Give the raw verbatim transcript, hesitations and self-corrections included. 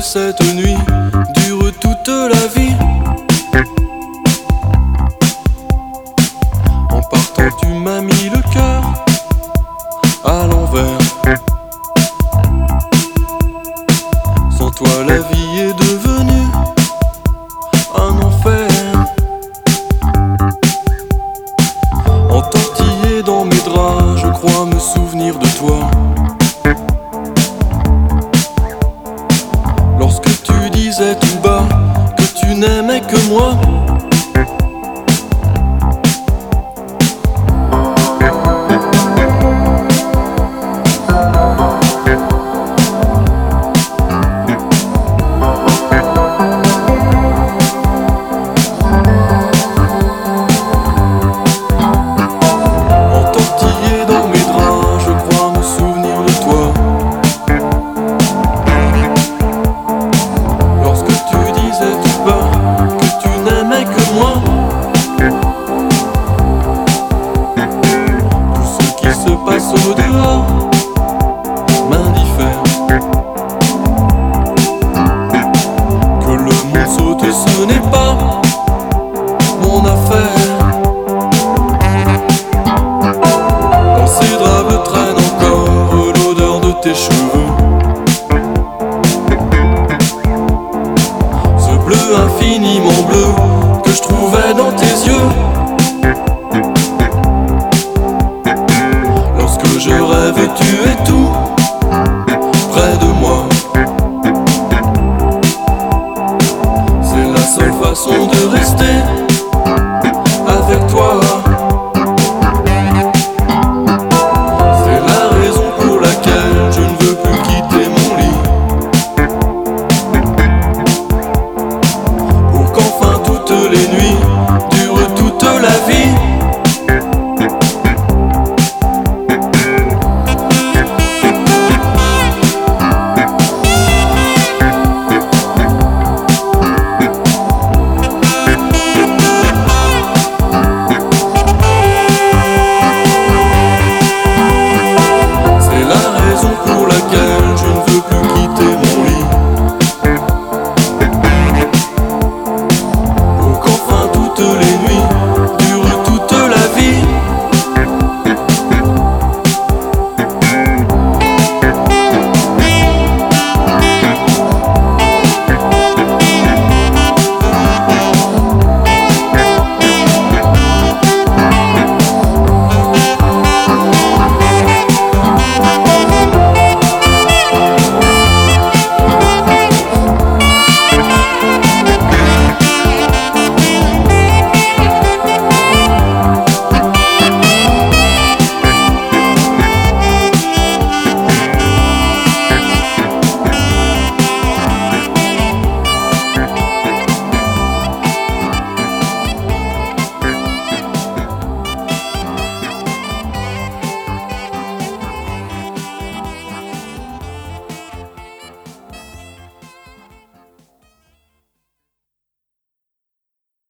cette nuit dure toute la vie. En partant tu m'as mis le cœur à l'envers. Sans toi la vie est devenue un enfer. Entortillé dans mes draps, je crois me souvenir de toi. Lorsque tu disais tout bas que tu n'aimais que moi. Au dehors m'indiffère. Que le monde saute, ce n'est pas mon affaire. Dans ces draps traîne encore l'odeur de tes cheveux. Ce bleu infiniment